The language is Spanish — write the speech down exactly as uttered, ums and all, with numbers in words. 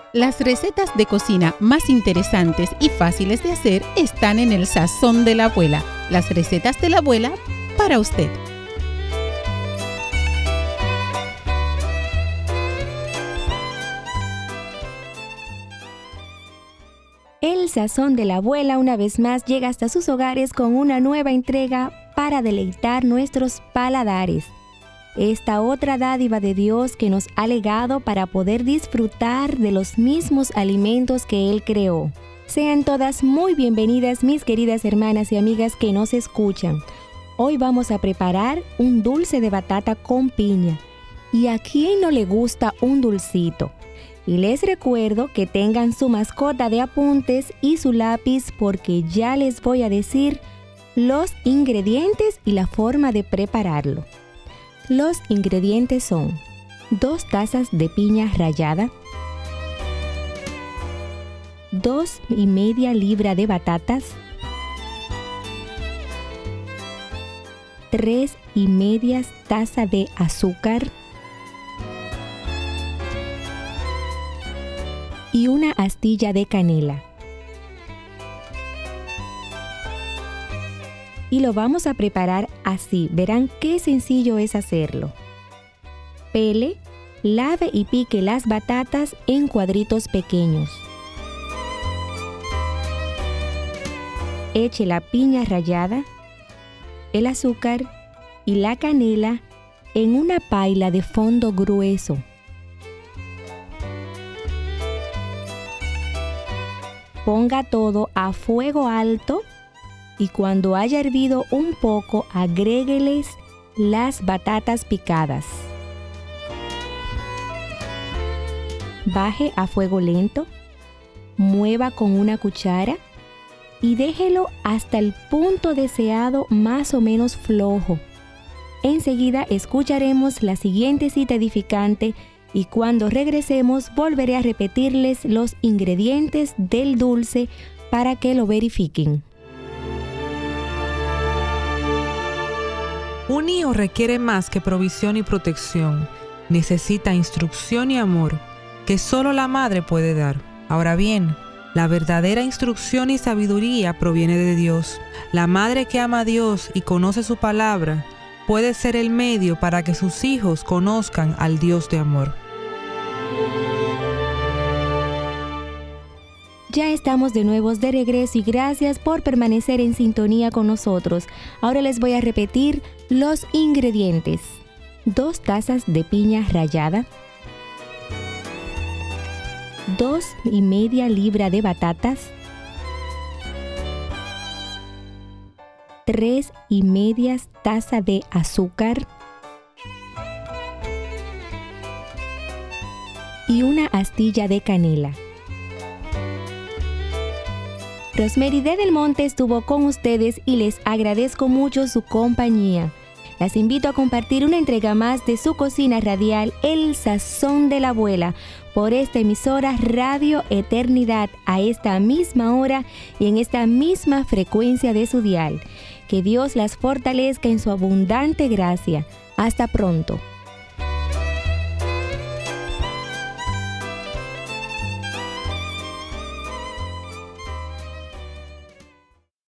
Las recetas de cocina más interesantes y fáciles de hacer están en el Sazón de la Abuela. Las recetas de la abuela para usted. El Sazón de la Abuela una vez más llega hasta sus hogares con una nueva entrega para deleitar nuestros paladares. Esta otra dádiva de Dios que nos ha legado para poder disfrutar de los mismos alimentos que Él creó. Sean todas muy bienvenidas, mis queridas hermanas y amigas que nos escuchan. Hoy vamos a preparar un dulce de batata con piña. ¿Y a quién no le gusta un dulcito? Y les recuerdo que tengan su mascota de apuntes y su lápiz porque ya les voy a decir los ingredientes y la forma de prepararlo. Los ingredientes son dos tazas de piña rallada, dos y media libra de batatas, tres y medias tazas de azúcar y una astilla de canela. Y lo vamos a preparar así. Verán qué sencillo es hacerlo. Pele, lave y pique las batatas en cuadritos pequeños. Eche la piña rallada, el azúcar y la canela en una paila de fondo grueso. Ponga todo a fuego alto y cuando haya hervido un poco, agrégueles las batatas picadas. Baje a fuego lento, mueva con una cuchara y déjelo hasta el punto deseado más o menos flojo. Enseguida escucharemos la siguiente cita edificante y cuando regresemos volveré a repetirles los ingredientes del dulce para que lo verifiquen. Un hijo requiere más que provisión y protección. Necesita instrucción y amor que solo la madre puede dar. Ahora bien, la verdadera instrucción y sabiduría proviene de Dios. La madre que ama a Dios y conoce su palabra puede ser el medio para que sus hijos conozcan al Dios de amor. Ya estamos de nuevo de regreso y gracias por permanecer en sintonía con nosotros. Ahora les voy a repetir los ingredientes. Dos tazas de piña rallada, dos y media libra de batatas, tres y medias tazas de azúcar y una astilla de canela. Rosemary de Del Monte estuvo con ustedes y les agradezco mucho su compañía. Las invito a compartir una entrega más de su cocina radial, El Sazón de la Abuela, por esta emisora Radio Eternidad a esta misma hora y en esta misma frecuencia de su dial. Que Dios las fortalezca en su abundante gracia. Hasta pronto.